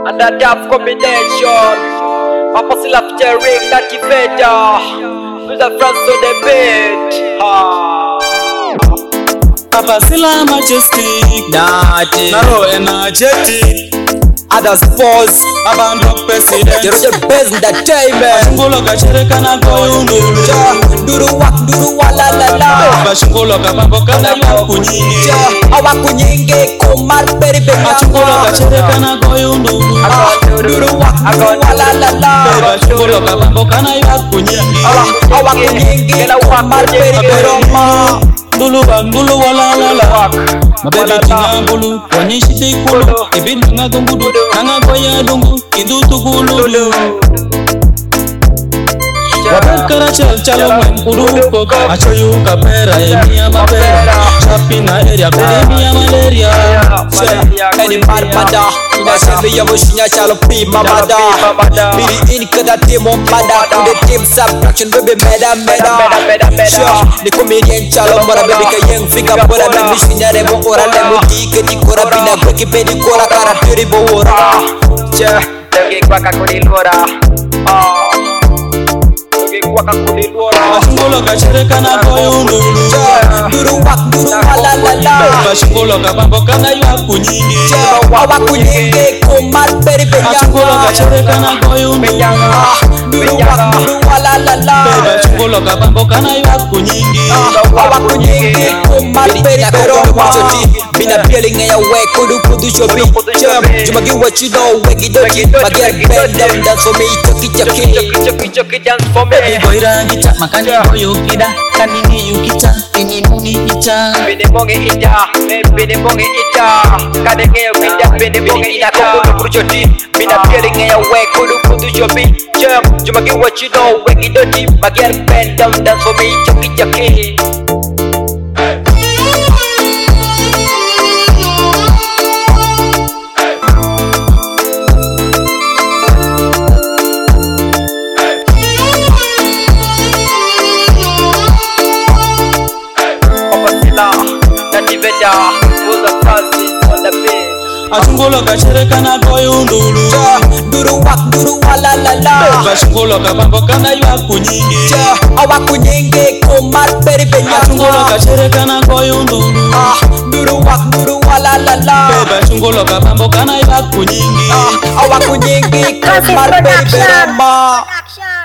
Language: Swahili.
and a tough combination. Papa Silla featuring Natty Vader with the friends on the beat. Papa Silla majestic, Natty Naro energetic. Others pause, Abandon president. you're the best entertainment. Bashungolo kachireka na koyundulu. Duru wala la la. Bashungolo kabambo kana yakunyingi. Awa kunyingi kumar peri Bashungolo kachireka na koyundulu. Duru wala la la. Bashungolo kabambo kana yakunyingi. Awa kunyingi kumar peri beroma. Dulu wala la la. Mabebe tingangulu, wanyishite kulu. Ibindu ngagumbudu, nangagoya dungu, kidutu kululu. Wabekara chalo mwenkuru koka. Achoyu kapera, emia mapera. Shapina area, pedemia malaria. Any parpada, inashibi ya mushinya chalo pima mada. Biri in kada team on mada. To the team subtraction baby meda. Sure, the comedian chalo mora baby ka young figure bora na mushinya remo ora lemo dike di kora bina gweki bedi kora kara tiri bo ora. Lagi kwa kakulilora. Bashungolo kachireka na koyundulu. Duru wala la la. Bashungolo kabambo kana yakunyingi. Awa kunyingi kumar peri Bashungolo benyama. kachireka na koyundulu. Duru wala la la. Bashungolo kabambo kana yakunyingi. Awa kunyingi kumar peri beroma. Bina peeling ya way kudu shobi. Jumagi what you know wegi doji. Magian bend down dance for me chucky dance for me. Boira gicha makani boyo kida kanini yukicha inini icha. Bini bonge ita kadenge kida bini bonge ita kudu kurjoti. Bina peeling ya way kudu shobi. Jumagi what you know wegi doji. Magian bend down dance for me chucky. Bashungolo kachireka na koyundulu. Duru wala la la. Bashungolo kabambo kana yakunyingi. Awa kunyingi kumar peri Bashungolo benyama. kachireka na koyundulu. Duru wala la la. Bashungolo kabambo kana yakunyingi. Awa kunyingi kumar peri beroma.